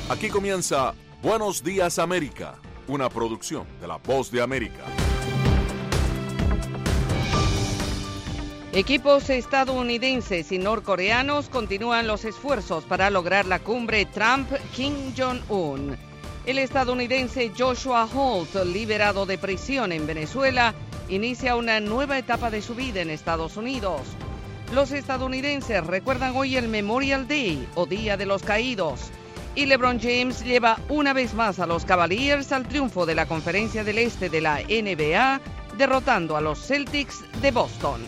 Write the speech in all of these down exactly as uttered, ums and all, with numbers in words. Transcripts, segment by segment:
Aquí comienza Buenos Días América, una producción de La Voz de América. Equipos estadounidenses y norcoreanos continúan los esfuerzos para lograr la cumbre Trump-Kim Jong-un. El estadounidense Joshua Holt, liberado de prisión en Venezuela, inicia una nueva etapa de su vida en Estados Unidos. Los estadounidenses recuerdan hoy el Memorial Day, o Día de los Caídos. Y LeBron James lleva una vez más a los Cavaliers al triunfo de la Conferencia del Este de la N B A, derrotando a los Celtics de Boston.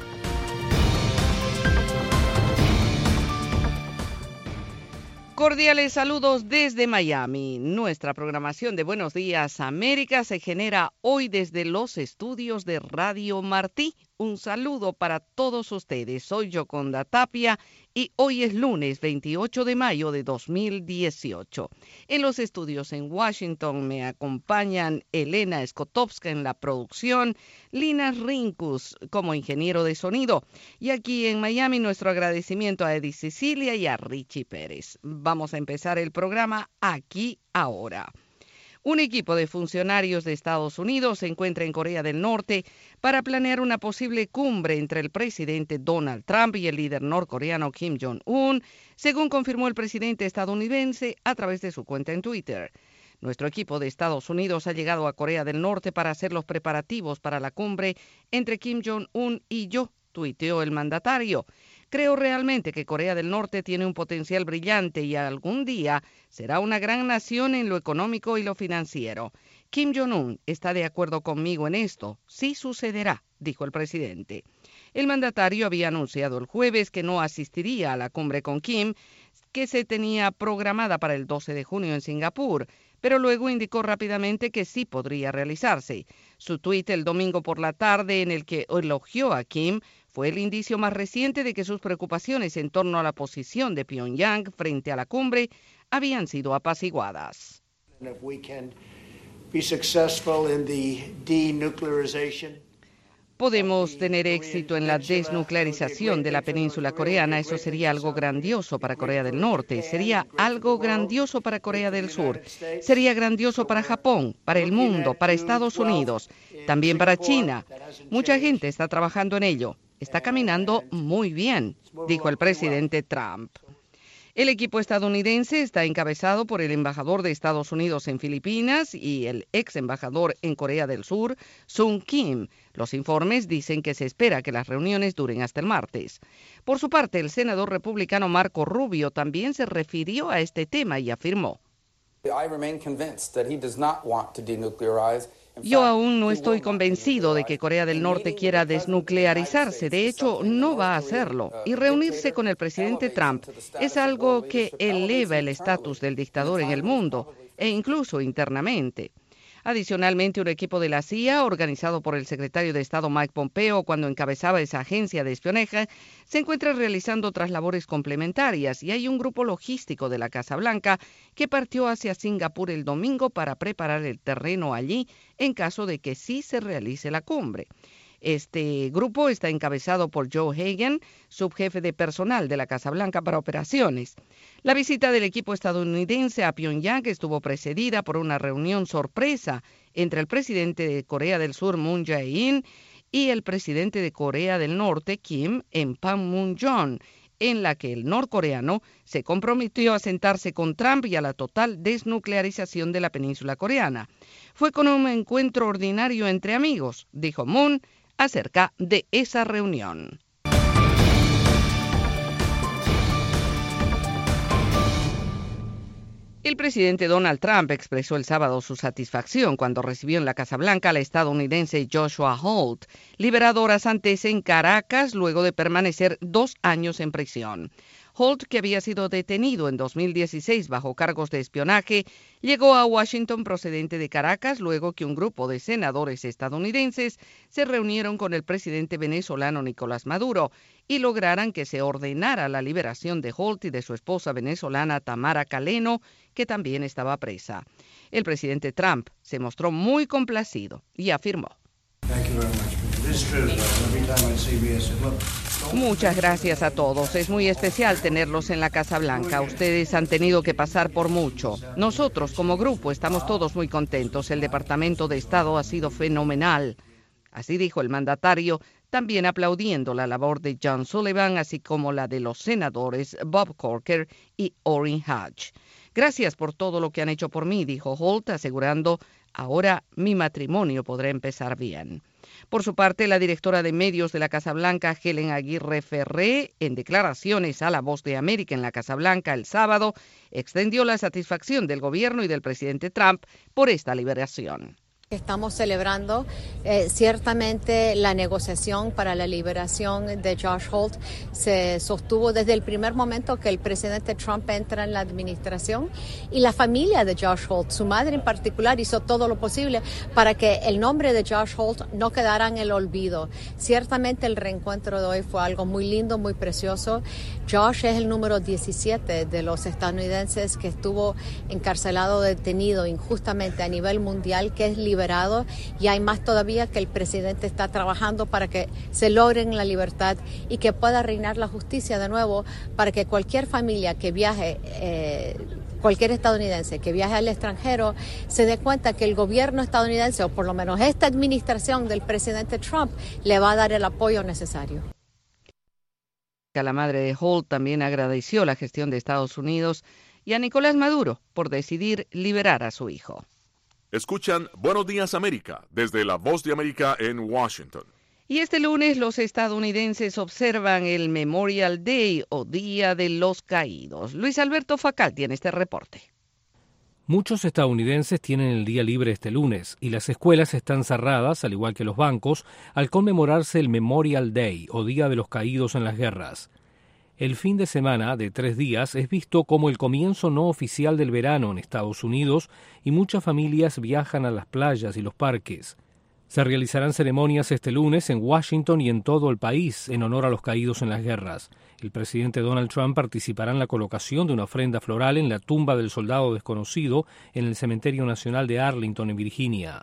Cordiales saludos desde Miami. Nuestra programación de Buenos Días América se genera hoy desde los estudios de Radio Martí. Un saludo para todos ustedes. Soy Yoconda Tapia y hoy es lunes veintiocho de mayo de dos mil dieciocho. En los estudios en Washington me acompañan Elena Skotowska en la producción, Lina Rinkus como ingeniero de sonido. Y aquí en Miami nuestro agradecimiento a Eddie Sicilia y a Richie Pérez. Vamos a empezar el programa aquí ahora. Un equipo de funcionarios de Estados Unidos se encuentra en Corea del Norte para planear una posible cumbre entre el presidente Donald Trump y el líder norcoreano Kim Jong-un, según confirmó el presidente estadounidense a través de su cuenta en Twitter. Nuestro equipo de Estados Unidos ha llegado a Corea del Norte para hacer los preparativos para la cumbre entre Kim Jong-un y yo, tuiteó el mandatario. Creo realmente que Corea del Norte tiene un potencial brillante y algún día será una gran nación en lo económico y lo financiero. Kim Jong-un está de acuerdo conmigo en esto. Sí sucederá, dijo el presidente. El mandatario había anunciado el jueves que no asistiría a la cumbre con Kim, que se tenía programada para el doce de junio en Singapur, pero luego indicó rápidamente que sí podría realizarse. Su tuit el domingo por la tarde, en el que elogió a Kim, fue el indicio más reciente de que sus preocupaciones en torno a la posición de Pyongyang frente a la cumbre habían sido apaciguadas. Podemos tener éxito en la desnuclearización de la península coreana, eso sería algo grandioso para Corea del Norte, sería algo grandioso para Corea del Sur, sería grandioso para Japón, para el mundo, para Estados Unidos, también para China. Mucha gente está trabajando en ello. Está caminando muy bien, dijo el presidente Trump. El equipo estadounidense está encabezado por el embajador de Estados Unidos en Filipinas y el ex embajador en Corea del Sur, Sung Kim. Los informes dicen que se espera que las reuniones duren hasta el martes. Por su parte, el senador republicano Marco Rubio también se refirió a este tema y afirmó: Yo aún no estoy convencido de que Corea del Norte quiera desnuclearizarse. De hecho, no va a hacerlo. Y reunirse con el presidente Trump es algo que eleva el estatus del dictador en el mundo e incluso internamente. Adicionalmente, un equipo de la C I A, organizado por el secretario de Estado Mike Pompeo cuando encabezaba esa agencia de espionaje, se encuentra realizando otras labores complementarias y hay un grupo logístico de la Casa Blanca que partió hacia Singapur el domingo para preparar el terreno allí en caso de que sí se realice la cumbre. Este grupo está encabezado por Joe Hagan, subjefe de personal de la Casa Blanca para operaciones. La visita del equipo estadounidense a Pyongyang estuvo precedida por una reunión sorpresa entre el presidente de Corea del Sur, Moon Jae-in, y el presidente de Corea del Norte, Kim, en Panmunjom, en la que el norcoreano se comprometió a sentarse con Trump y a la total desnuclearización de la península coreana. Fue con un encuentro ordinario entre amigos, dijo Moon acerca de esa reunión. El presidente Donald Trump expresó el sábado su satisfacción cuando recibió en la Casa Blanca al estadounidense Joshua Holt, liberado horas antes en Caracas luego de permanecer dos años en prisión. Holt, que había sido detenido en dos mil dieciséis bajo cargos de espionaje, llegó a Washington procedente de Caracas luego que un grupo de senadores estadounidenses se reunieron con el presidente venezolano Nicolás Maduro y lograran que se ordenara la liberación de Holt y de su esposa venezolana Tamara Caleno, que también estaba presa. El presidente Trump se mostró muy complacido y afirmó: Muchas gracias a todos. Es muy especial tenerlos en la Casa Blanca. Ustedes han tenido que pasar por mucho. Nosotros, como grupo, estamos todos muy contentos. El Departamento de Estado ha sido fenomenal. Así dijo el mandatario, también aplaudiendo la labor de John Sullivan, así como la de los senadores Bob Corker y Orrin Hatch. Gracias por todo lo que han hecho por mí, dijo Holt, asegurando, ahora mi matrimonio podrá empezar bien. Por su parte, la directora de medios de la Casa Blanca, Helen Aguirre Ferré, en declaraciones a La Voz de América en la Casa Blanca el sábado, extendió la satisfacción del gobierno y del presidente Trump por esta liberación. Estamos celebrando eh, ciertamente la negociación para la liberación de Josh Holt se sostuvo desde el primer momento que el presidente Trump entra en la administración, y la familia de Josh Holt, su madre en particular, hizo todo lo posible para que el nombre de Josh Holt no quedara en el olvido. Ciertamente el reencuentro de hoy fue algo muy lindo, muy precioso. Josh es el número diecisiete de los estadounidenses que estuvo encarcelado, detenido injustamente a nivel mundial, que es liberado. Liberado, y hay más todavía que el presidente está trabajando para que se logren la libertad y que pueda reinar la justicia de nuevo, para que cualquier familia que viaje, eh, cualquier estadounidense que viaje al extranjero, se dé cuenta que el gobierno estadounidense, o por lo menos esta administración del presidente Trump, le va a dar el apoyo necesario. La madre de Holt también agradeció la gestión de Estados Unidos y a Nicolás Maduro por decidir liberar a su hijo. Escuchan Buenos Días América desde La Voz de América en Washington. Y este lunes los estadounidenses observan el Memorial Day o Día de los Caídos. Luis Alberto Facal tiene este reporte. Muchos estadounidenses tienen el día libre este lunes y las escuelas están cerradas, al igual que los bancos, al conmemorarse el Memorial Day o Día de los Caídos en las Guerras. El fin de semana de tres días es visto como el comienzo no oficial del verano en Estados Unidos y muchas familias viajan a las playas y los parques. Se realizarán ceremonias este lunes en Washington y en todo el país en honor a los caídos en las guerras. El presidente Donald Trump participará en la colocación de una ofrenda floral en la tumba del soldado desconocido en el Cementerio Nacional de Arlington, en Virginia.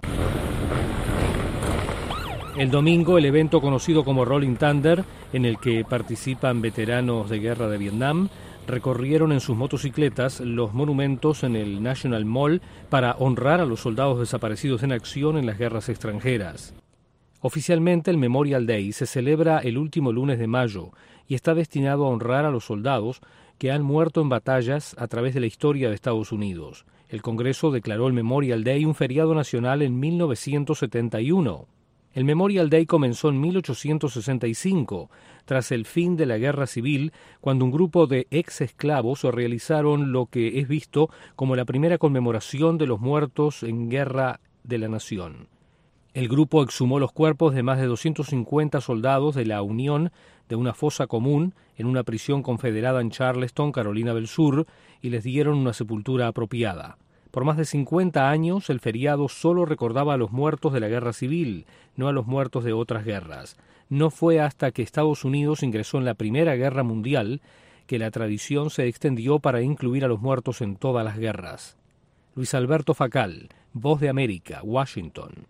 El domingo, el evento conocido como Rolling Thunder, en el que participan veteranos de guerra de Vietnam, recorrieron en sus motocicletas los monumentos en el National Mall para honrar a los soldados desaparecidos en acción en las guerras extranjeras. Oficialmente, el Memorial Day se celebra el último lunes de mayo y está destinado a honrar a los soldados que han muerto en batallas a través de la historia de Estados Unidos. El Congreso declaró el Memorial Day un feriado nacional en mil novecientos setenta y uno. El Memorial Day comenzó en mil ochocientos sesenta y cinco, tras el fin de la Guerra Civil, cuando un grupo de ex-esclavos realizaron lo que es visto como la primera conmemoración de los muertos en guerra de la nación. El grupo exhumó los cuerpos de más de doscientos cincuenta soldados de la Unión de una fosa común en una prisión confederada en Charleston, Carolina del Sur, y les dieron una sepultura apropiada. Por más de cincuenta años, el feriado solo recordaba a los muertos de la Guerra Civil, no a los muertos de otras guerras. No fue hasta que Estados Unidos ingresó en la Primera Guerra Mundial que la tradición se extendió para incluir a los muertos en todas las guerras. Luis Alberto Facal, Voz de América, Washington.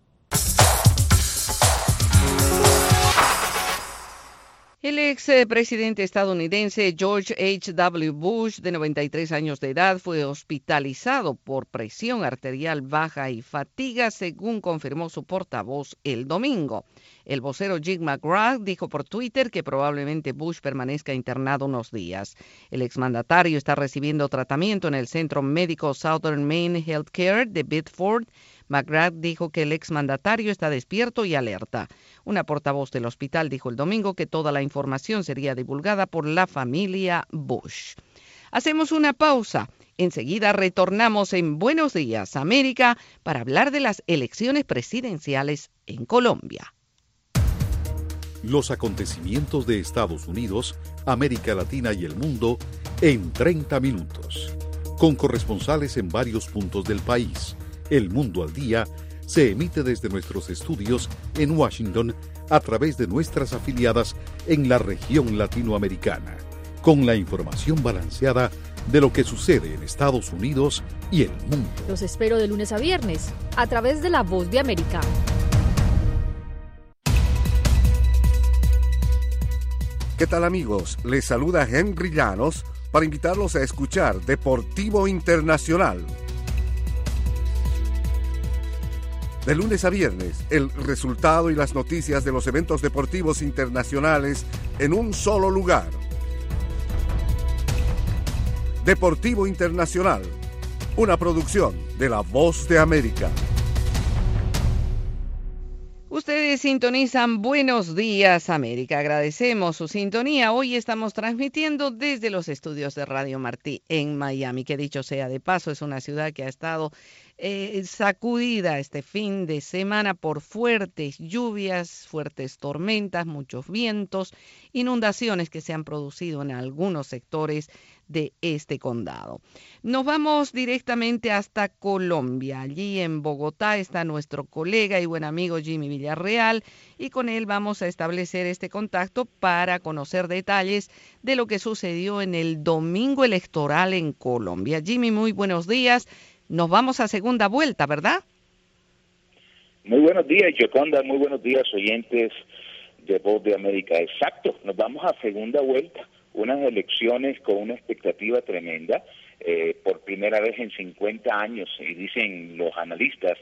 El ex presidente estadounidense George H W Bush, de noventa y tres años de edad, fue hospitalizado por presión arterial baja y fatiga, según confirmó su portavoz el domingo. El vocero Jim McGrath dijo por Twitter que probablemente Bush permanezca internado unos días. El exmandatario está recibiendo tratamiento en el Centro Médico Southern Maine Healthcare de Biddeford. McGrath dijo que el exmandatario está despierto y alerta. Una portavoz del hospital dijo el domingo que toda la información sería divulgada por la familia Bush. Hacemos una pausa. Enseguida retornamos en Buenos Días América para hablar de las elecciones presidenciales en Colombia. Los acontecimientos de Estados Unidos, América Latina y el mundo en treinta minutos. Con corresponsales en varios puntos del país. El Mundo al Día se emite desde nuestros estudios en Washington a través de nuestras afiliadas en la región latinoamericana, con la información balanceada de lo que sucede en Estados Unidos y el mundo. Los espero de lunes a viernes a través de La Voz de América. ¿Qué tal, amigos? Les saluda Henry Llanos para invitarlos a escuchar Deportivo Internacional. De lunes a viernes, el resultado y las noticias de los eventos deportivos internacionales en un solo lugar. Deportivo Internacional, una producción de La Voz de América. Ustedes sintonizan Buenos Días América. Agradecemos su sintonía. Hoy estamos transmitiendo desde los estudios de Radio Martí en Miami, que dicho sea de paso, es una ciudad que ha estado eh, sacudida este fin de semana por fuertes lluvias, fuertes tormentas, muchos vientos, inundaciones que se han producido en algunos sectores de este condado. Nos vamos directamente hasta Colombia. Allí en Bogotá está nuestro colega y buen amigo Jimmy Villarreal y con él vamos a establecer este contacto para conocer detalles de lo que sucedió en el domingo electoral en Colombia. Jimmy, muy buenos días. Nos vamos a segunda vuelta, ¿verdad? Muy buenos días, Yoconda. Muy buenos días, oyentes de Voz de América. Exacto, nos vamos a segunda vuelta. Unas elecciones con una expectativa tremenda, eh, por primera vez en cincuenta años, y dicen los analistas,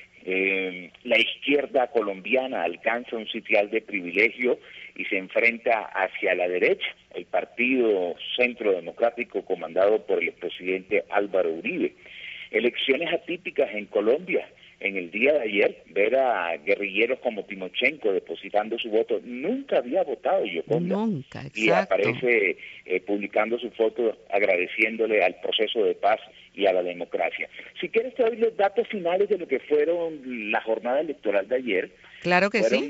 eh, la izquierda colombiana alcanza un sitial de privilegio y se enfrenta hacia la derecha, el Partido Centro Democrático comandado por el presidente Álvaro Uribe. Elecciones atípicas en Colombia. En el día de ayer, ver a guerrilleros como Timochenko depositando su voto, nunca había votado Yoconda. Nunca, exacto. Y aparece eh, publicando su foto agradeciéndole al proceso de paz y a la democracia. Si quieres te doy los datos finales de lo que fueron la jornada electoral de ayer. Claro que fueron sí.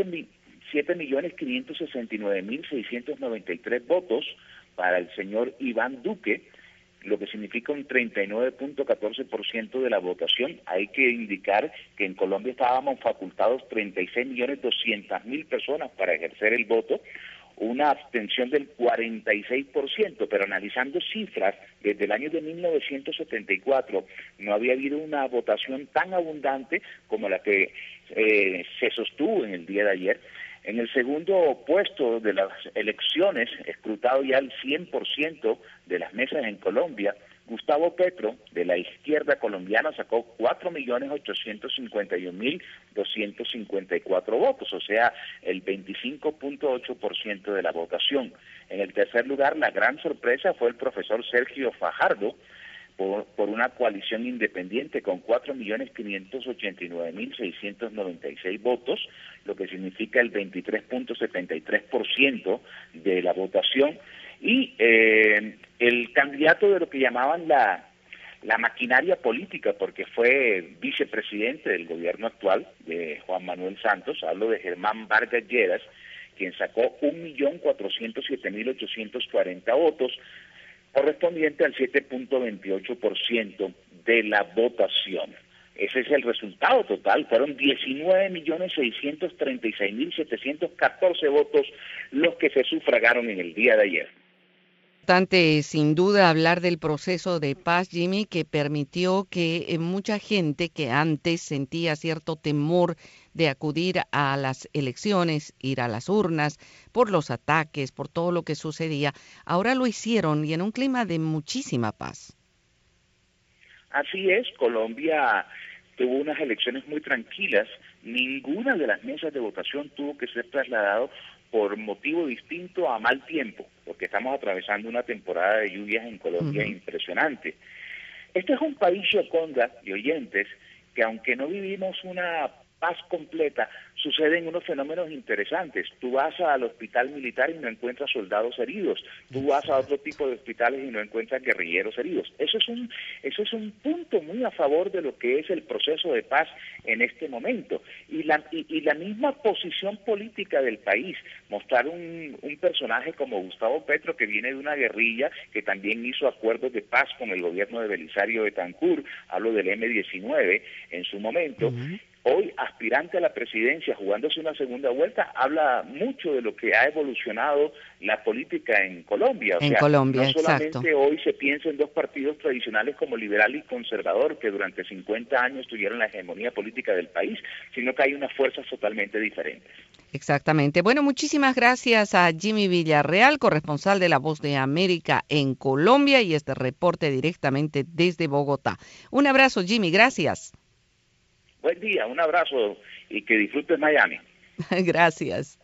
siete millones quinientos sesenta y nueve mil seiscientos noventa y tres votos para el señor Iván Duque, lo que significa un treinta y nueve punto catorce por ciento de la votación. Hay que indicar que en Colombia estábamos facultados treinta y seis millones doscientas mil personas para ejercer el voto, una abstención del cuarenta y seis por ciento, pero analizando cifras, desde el año de mil novecientos setenta y cuatro no había habido una votación tan abundante como la que eh, se sostuvo en el día de ayer. En el segundo puesto de las elecciones, escrutado ya el cien por ciento de las mesas en Colombia, Gustavo Petro, de la izquierda colombiana, sacó cuatro millones ochocientos cincuenta y un mil doscientos cincuenta y cuatro votos, o sea, el veinticinco punto ocho por ciento de la votación. En el tercer lugar, la gran sorpresa fue el profesor Sergio Fajardo, Por, por una coalición independiente con cuatro millones quinientos ochenta y nueve mil seiscientos noventa y seis votos, lo que significa el veintitrés punto setenta y tres por ciento de la votación, y eh, el candidato de lo que llamaban la, la maquinaria política, porque fue vicepresidente del gobierno actual, de Juan Manuel Santos, hablo de Germán Vargas Lleras, quien sacó un millón cuatrocientos siete mil ochocientos cuarenta votos, correspondiente al siete punto veintiocho por ciento de la votación. Ese es el resultado total. Fueron diecinueve millones seiscientos treinta y seis mil setecientos catorce votos los que se sufragaron en el día de ayer. Importante, sin duda, hablar del proceso de paz, Jimmy, que permitió que eh, mucha gente que antes sentía cierto temor de acudir a las elecciones, ir a las urnas, por los ataques, por todo lo que sucedía, ahora lo hicieron y en un clima de muchísima paz. Así es, Colombia tuvo unas elecciones muy tranquilas, ninguna de las mesas de votación tuvo que ser trasladado por motivo distinto a mal tiempo, porque estamos atravesando una temporada de lluvias en Colombia uh-huh. impresionante. Este es un país, Yoconda y oyentes, que aunque no vivimos una paz completa, suceden unos fenómenos interesantes. Tú vas al hospital militar y no encuentras soldados heridos. Tú vas a otro tipo de hospitales y no encuentras guerrilleros heridos. Eso es un, eso es un punto muy a favor de lo que es el proceso de paz en este momento. Y la, y, y la misma posición política del país, mostrar un, un personaje como Gustavo Petro, que viene de una guerrilla, que también hizo acuerdos de paz con el gobierno de Belisario Betancur, hablo del eme diecinueve en su momento, uh-huh. hoy aspirante a la presidencia, jugándose una segunda vuelta, habla mucho de lo que ha evolucionado la política en Colombia. O en sea, Colombia, no solamente exacto. hoy se piensa en dos partidos tradicionales como liberal y conservador, que durante cincuenta años tuvieron la hegemonía política del país, sino que hay unas fuerzas totalmente diferentes. Exactamente. Bueno, muchísimas gracias a Jimmy Villarreal, corresponsal de La Voz de América en Colombia, y este reporte directamente desde Bogotá. Un abrazo, Jimmy, gracias. Buen día, un abrazo y que disfrutes Miami. Gracias.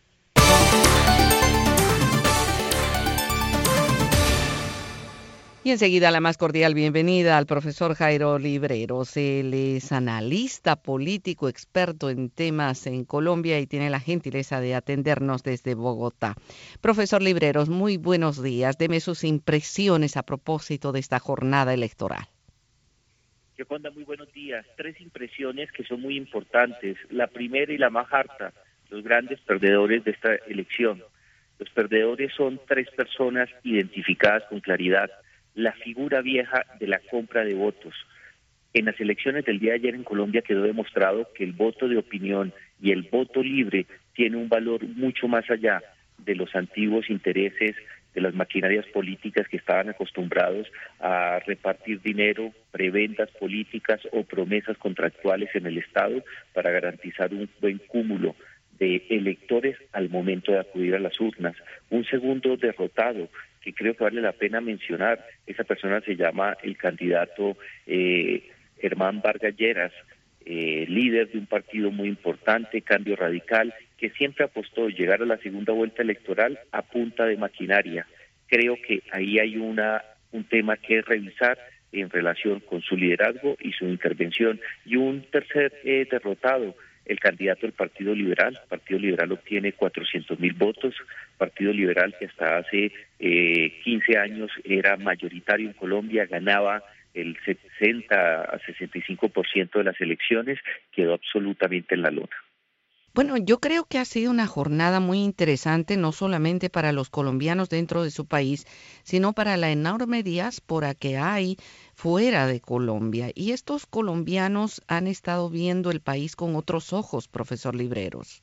Y enseguida la más cordial bienvenida al profesor Jairo Libreros. Él es analista político, experto en temas en Colombia y tiene la gentileza de atendernos desde Bogotá. Profesor Libreros, muy buenos días. Deme sus impresiones a propósito de esta jornada electoral. Yoconda, muy buenos días. Tres impresiones que son muy importantes. La primera y la más harta, los grandes perdedores de esta elección. Los perdedores son tres personas identificadas con claridad. La figura vieja de la compra de votos. En las elecciones del día de ayer en Colombia quedó demostrado que el voto de opinión y el voto libre tiene un valor mucho más allá de los antiguos intereses de las maquinarias políticas que estaban acostumbrados a repartir dinero, preventas políticas o promesas contractuales en el Estado para garantizar un buen cúmulo de electores al momento de acudir a las urnas. Un segundo derrotado que creo que vale la pena mencionar, esa persona se llama el candidato eh, Germán Vargas Lleras, eh, líder de un partido muy importante, Cambio Radical, que siempre apostó llegar a la segunda vuelta electoral a punta de maquinaria. Creo que ahí hay una un tema que revisar en relación con su liderazgo y su intervención. Y un tercer eh, derrotado, el candidato del Partido Liberal. El Partido Liberal obtiene cuatrocientos mil votos. Partido Liberal que hasta hace eh, quince años era mayoritario en Colombia, ganaba el sesenta a sesenta y cinco por ciento de las elecciones, quedó absolutamente en la lona. Bueno, yo creo que ha sido una jornada muy interesante, no solamente para los colombianos dentro de su país, sino para la enorme diáspora que hay fuera de Colombia. Y estos colombianos han estado viendo el país con otros ojos, profesor Libreros.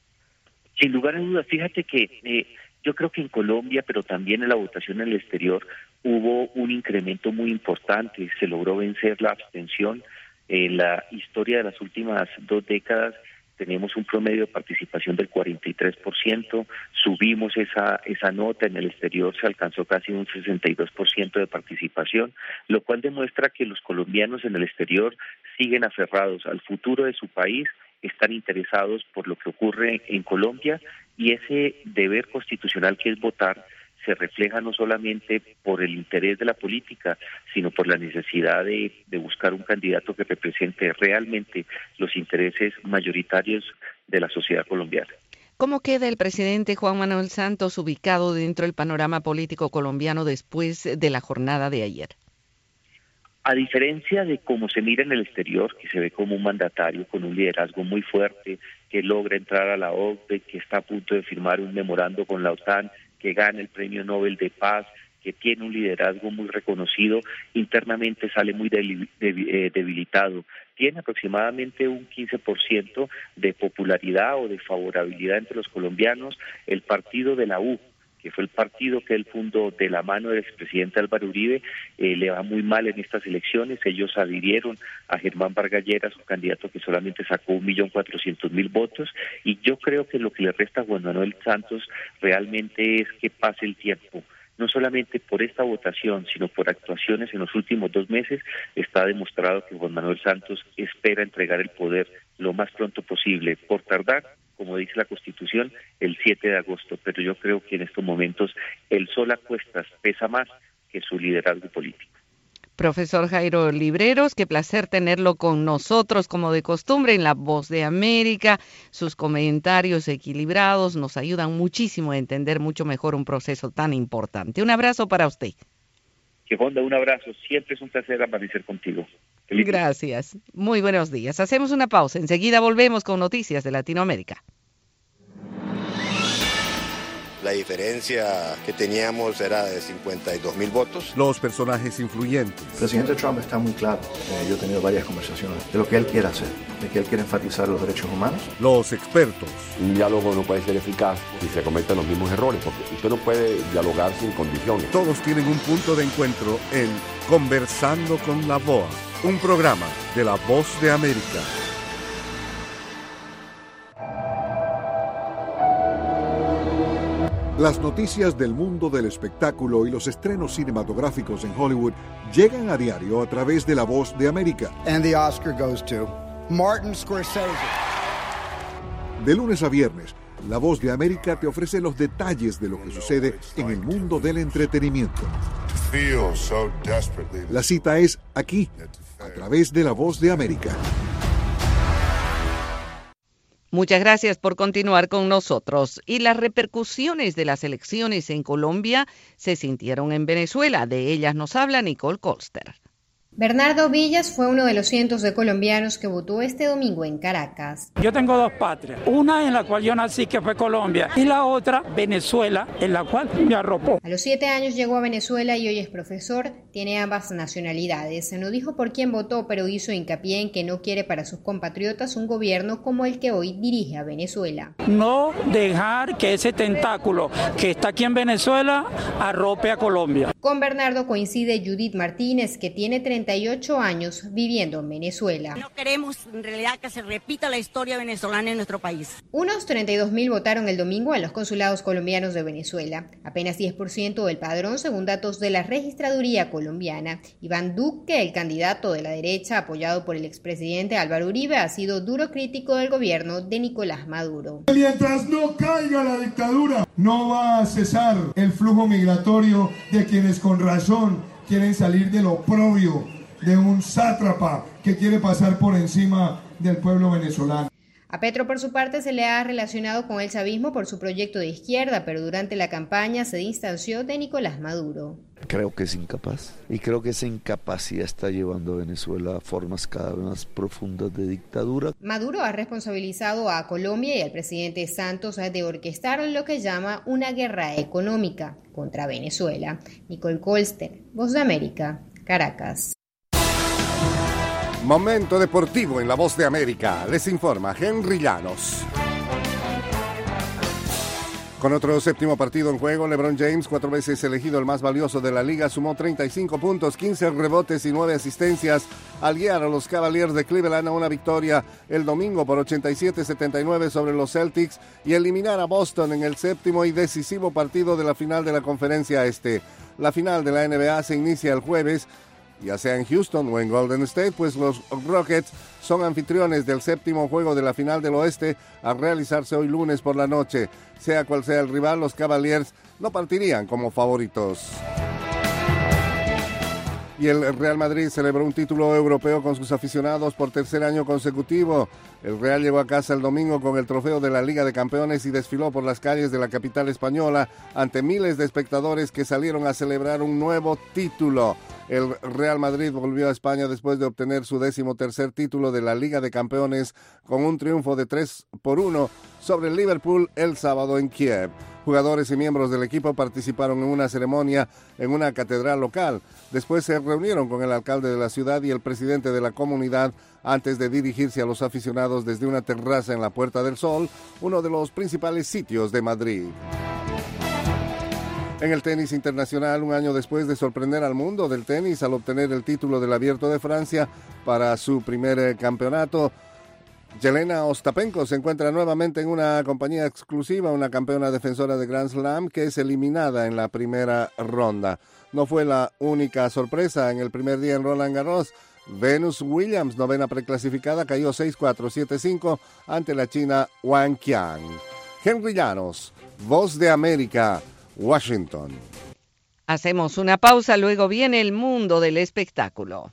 Sin lugar a dudas, fíjate que eh, yo creo que en Colombia, pero también en la votación en el exterior, hubo un incremento muy importante. Se logró vencer la abstención. En la historia de las últimas dos décadas, tenemos un promedio de participación del cuarenta y tres por ciento, subimos esa esa nota, en el exterior se alcanzó casi un sesenta y dos por ciento de participación, lo cual demuestra que los colombianos en el exterior siguen aferrados al futuro de su país, están interesados por lo que ocurre en Colombia, y ese deber constitucional que es votar se refleja no solamente por el interés de la política, sino por la necesidad de, de buscar un candidato que represente realmente los intereses mayoritarios de la sociedad colombiana. ¿Cómo queda el presidente Juan Manuel Santos ubicado dentro del panorama político colombiano después de la jornada de ayer? A diferencia de cómo se mira en el exterior, que se ve como un mandatario con un liderazgo muy fuerte, que logra entrar a la O C D E, que está a punto de firmar un memorando con la OTAN, que gana el Premio Nobel de Paz, que tiene un liderazgo muy reconocido, internamente sale muy debilitado. Tiene aproximadamente un quince por ciento de popularidad o de favorabilidad entre los colombianos. El partido de la U, que fue el partido que él fundó de la mano del expresidente Álvaro Uribe, eh, le va muy mal en estas elecciones. Ellos adhirieron a Germán Vargas Lleras, un candidato que solamente sacó un millón cuatrocientos mil votos, y yo creo que lo que le resta a Juan Manuel Santos realmente es que pase el tiempo. No solamente por esta votación, sino por actuaciones en los últimos dos meses, está demostrado que Juan Manuel Santos espera entregar el poder lo más pronto posible, por tardar, como dice la Constitución, el siete de agosto, pero yo creo que en estos momentos el sol a cuestas pesa más que su liderazgo político. Profesor Jairo Libreros, qué placer tenerlo con nosotros, como de costumbre, en La Voz de América. Sus comentarios equilibrados nos ayudan muchísimo a entender mucho mejor un proceso tan importante. Un abrazo para usted. Yoconda, un abrazo. Siempre es un placer amanecer contigo. Feliz. Gracias. Muy buenos días. Hacemos una pausa. Enseguida volvemos con noticias de Latinoamérica. La diferencia que teníamos era de cincuenta y dos mil votos. Los personajes influyentes. El presidente Trump está muy claro. Eh, yo he tenido varias conversaciones de lo que él quiere hacer, de que él quiere enfatizar los derechos humanos. Los expertos. Un diálogo no puede ser eficaz si se cometen los mismos errores, porque usted no puede dialogar sin condiciones. Todos tienen un punto de encuentro en Conversando con la V O A, un programa de La Voz de América. Las noticias del mundo del espectáculo y los estrenos cinematográficos en Hollywood llegan a diario a través de La Voz de América. And the Oscar goes to Martin Scorsese. De lunes a viernes, La Voz de América te ofrece los detalles de lo que sucede en el mundo del entretenimiento. La cita es aquí, a través de La Voz de América. Muchas gracias por continuar con nosotros. Y las repercusiones de las elecciones en Colombia se sintieron en Venezuela. De ellas nos habla Nicole Colster. Bernardo Villas fue uno de los cientos de colombianos que votó este domingo en Caracas. Yo tengo dos patrias, una en la cual yo nací, que fue Colombia, y la otra, Venezuela, en la cual me arropó. A los siete años llegó a Venezuela y hoy es profesor, tiene ambas nacionalidades. No dijo por quién votó, pero hizo hincapié en que no quiere para sus compatriotas un gobierno como el que hoy dirige a Venezuela. No dejar que ese tentáculo que está aquí en Venezuela arrope a Colombia. Con Bernardo coincide Judith Martínez, que tiene treinta y ocho años viviendo en Venezuela. No queremos en realidad que se repita la historia venezolana en nuestro país. Unos treinta y dos mil votaron el domingo en los consulados colombianos de Venezuela, apenas diez por ciento del padrón según datos de la registraduría colombiana. Iván Duque, el candidato de la derecha apoyado por el expresidente Álvaro Uribe, ha sido duro crítico del gobierno de Nicolás Maduro. Mientras no caiga la dictadura, no va a cesar el flujo migratorio de quienes con razón quieren salir del oprobio de un sátrapa que quiere pasar por encima del pueblo venezolano. A Petro, por su parte, se le ha relacionado con el chavismo por su proyecto de izquierda, pero durante la campaña se distanció de Nicolás Maduro. Creo que es incapaz, y creo que esa incapacidad está llevando a Venezuela a formas cada vez más profundas de dictadura. Maduro ha responsabilizado a Colombia y al presidente Santos de orquestar lo que llama una guerra económica contra Venezuela. Nicole Colster, Voz de América, Caracas. Momento deportivo en La Voz de América. Les informa Henry Llanos. Con otro séptimo partido en juego, LeBron James, cuatro veces elegido el más valioso de la liga, sumó treinta y cinco puntos, quince rebotes y nueve asistencias al guiar a los Cavaliers de Cleveland a una victoria el domingo por ochenta y siete a setenta y nueve sobre los Celtics y eliminar a Boston en el séptimo y decisivo partido de la final de la Conferencia Este. La final de la N B A se inicia el jueves, ya sea en Houston o en Golden State, pues los Rockets son anfitriones del séptimo juego de la final del oeste a realizarse hoy lunes por la noche. Sea cual sea el rival, los Cavaliers no partirían como favoritos. Y el Real Madrid celebró un título europeo con sus aficionados por tercer año consecutivo. El Real llegó a casa el domingo con el trofeo de la Liga de Campeones y desfiló por las calles de la capital española ante miles de espectadores que salieron a celebrar un nuevo título. El Real Madrid volvió a España después de obtener su décimo tercer título de la Liga de Campeones con un triunfo de tres por uno sobre el Liverpool el sábado en Kiev. Jugadores y miembros del equipo participaron en una ceremonia en una catedral local. Después se reunieron con el alcalde de la ciudad y el presidente de la comunidad antes de dirigirse a los aficionados desde una terraza en la Puerta del Sol, uno de los principales sitios de Madrid. En el tenis internacional, un año después de sorprender al mundo del tenis al obtener el título del Abierto de Francia para su primer campeonato, Jelena Ostapenko se encuentra nuevamente en una compañía exclusiva, una campeona defensora de Grand Slam que es eliminada en la primera ronda. No fue la única sorpresa en el primer día en Roland Garros. Venus Williams, novena preclasificada, cayó seis cuatro, siete cinco ante la china Wang Qiang. Henry Llanos, Voz de América, Washington. Hacemos una pausa, luego viene el mundo del espectáculo.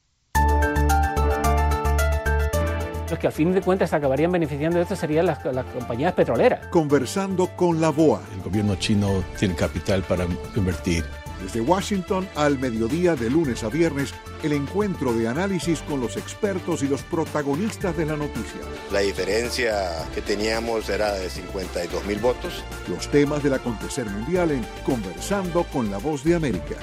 Los que al fin de cuentas acabarían beneficiando de esto serían las, las compañías petroleras. Conversando con la V O A. El gobierno chino tiene capital para invertir Desde Washington al mediodía de lunes a viernes, el encuentro de análisis con los expertos y los protagonistas de la noticia. La diferencia que teníamos era de cincuenta y dos mil votos. Los temas del acontecer mundial en Conversando con la Voz de América.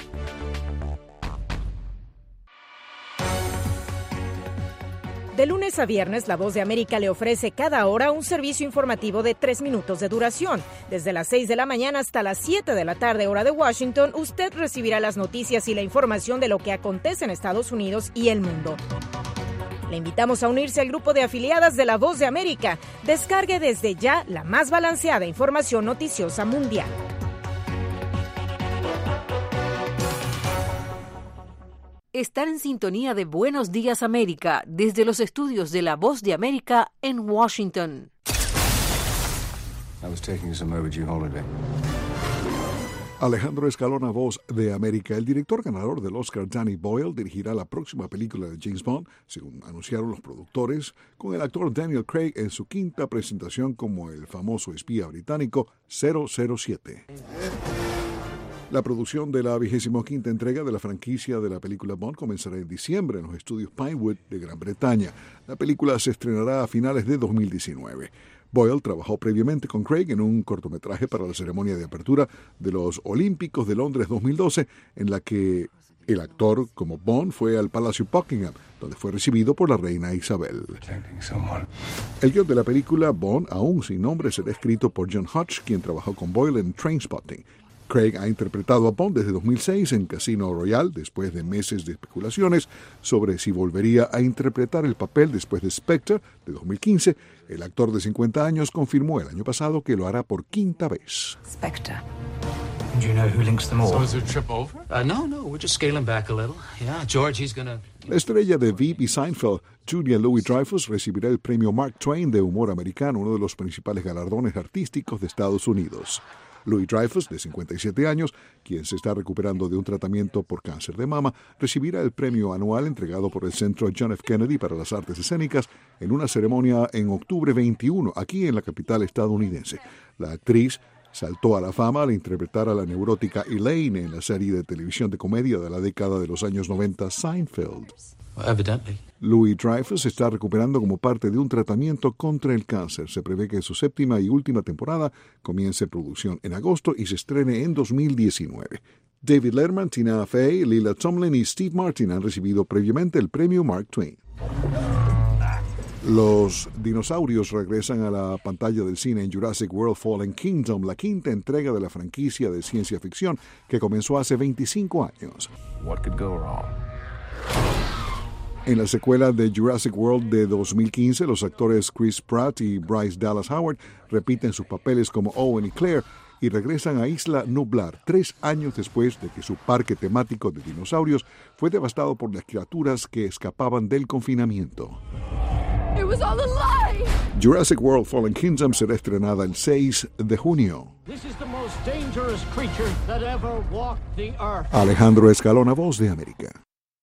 De lunes a viernes, La Voz de América le ofrece cada hora un servicio informativo de tres minutos de duración. Desde las seis de la mañana hasta las siete de la tarde, hora de Washington, usted recibirá las noticias y la información de lo que acontece en Estados Unidos y el mundo. Le invitamos a unirse al grupo de afiliadas de La Voz de América. Descargue desde ya la más balanceada información noticiosa mundial. Estar en sintonía de Buenos Días América desde los estudios de La Voz de América en Washington. I was taking some overdue holiday. Alejandro Escalona, Voz de América. El director ganador del Oscar, Danny Boyle, dirigirá la próxima película de James Bond, según anunciaron los productores, con el actor Daniel Craig en su quinta presentación como el famoso espía británico cero cero siete. La producción de la vigésima quinta entrega de la franquicia de la película Bond comenzará en diciembre en los estudios Pinewood de Gran Bretaña. La película se estrenará a finales de dos mil diecinueve. Boyle trabajó previamente con Craig en un cortometraje para la ceremonia de apertura de los Olímpicos de Londres dos mil doce, en la que el actor como Bond fue al Palacio Buckingham, donde fue recibido por la reina Isabel. El guion de la película Bond, aún sin nombre, será escrito por John Hodge, quien trabajó con Boyle en Trainspotting. Craig ha interpretado a Bond desde dos mil seis en Casino Royale, después de meses de especulaciones sobre si volvería a interpretar el papel después de Spectre de dos mil quince. El actor de cincuenta años confirmó el año pasado que lo hará por quinta vez. Spectre. Do you know who links them all? So is there a trip over? Uh, no, no, we're just scaling back a little. Yeah, George, he's gonna... La estrella de V I P y Seinfeld, Julia Louis-Dreyfus, recibirá el premio Mark Twain de humor americano, uno de los principales galardones artísticos de Estados Unidos. Louis-Dreyfus, de cincuenta y siete años, quien se está recuperando de un tratamiento por cáncer de mama, recibirá el premio anual entregado por el Centro John F. Kennedy para las Artes Escénicas en una ceremonia en octubre veintiuno, aquí en la capital estadounidense. La actriz saltó a la fama al interpretar a la neurótica Elaine en la serie de televisión de comedia de la década de los años noventa, Seinfeld. Well, evidently. Louis-Dreyfus se está recuperando como parte de un tratamiento contra el cáncer. Se prevé que su séptima y última temporada comience producción en agosto y se estrene en dos mil diecinueve. David Letterman, Tina Fey, Lila Tomlin y Steve Martin han recibido previamente el premio Mark Twain. Los dinosaurios regresan a la pantalla del cine en Jurassic World Fallen Kingdom, la quinta entrega de la franquicia de ciencia ficción que comenzó hace veinticinco años. What could go wrong? En la secuela de Jurassic World de dos mil quince, los actores Chris Pratt y Bryce Dallas Howard repiten sus papeles como Owen y Claire y regresan a Isla Nublar tres años después de que su parque temático de dinosaurios fue devastado por las criaturas que escapaban del confinamiento. It was all a lie. Jurassic World Fallen Kingdom será estrenada el seis de junio. This is the most dangerous creature that ever walked the earth. Alejandro Escalona, Voz de América.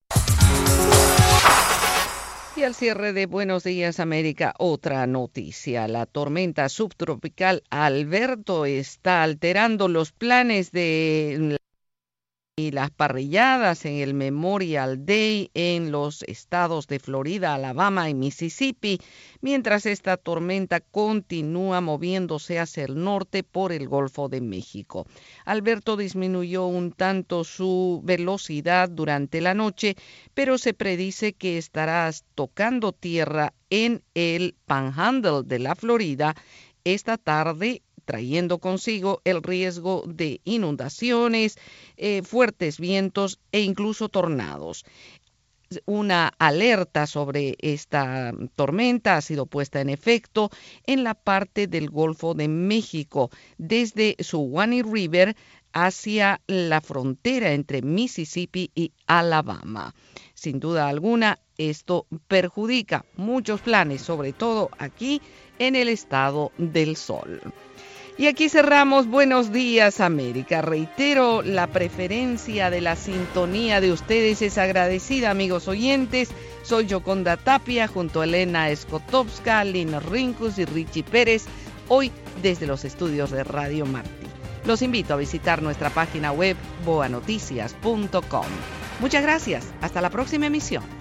Y al cierre de Buenos Días América, otra noticia. La tormenta subtropical Alberto está alterando los planes de y las parrilladas en el Memorial Day en los estados de Florida, Alabama y Mississippi, mientras esta tormenta continúa moviéndose hacia el norte por el Golfo de México. Alberto disminuyó un tanto su velocidad durante la noche, pero se predice que estará tocando tierra en el Panhandle de la Florida esta tarde, trayendo consigo el riesgo de inundaciones, eh, fuertes vientos e incluso tornados. Una alerta sobre esta tormenta ha sido puesta en efecto en la parte del Golfo de México, desde Suwannee River hacia la frontera entre Mississippi y Alabama. Sin duda alguna, esto perjudica muchos planes, sobre todo aquí en el estado del Sol. Y aquí cerramos Buenos Días América. Reitero, la preferencia de la sintonía de ustedes es agradecida, amigos oyentes. Soy Yoconda Tapia, junto a Elena Skotowska, Lina Rincus y Richie Pérez, hoy desde los estudios de Radio Martí. Los invito a visitar nuestra página web boa noticias punto com. Muchas gracias. Hasta la próxima emisión.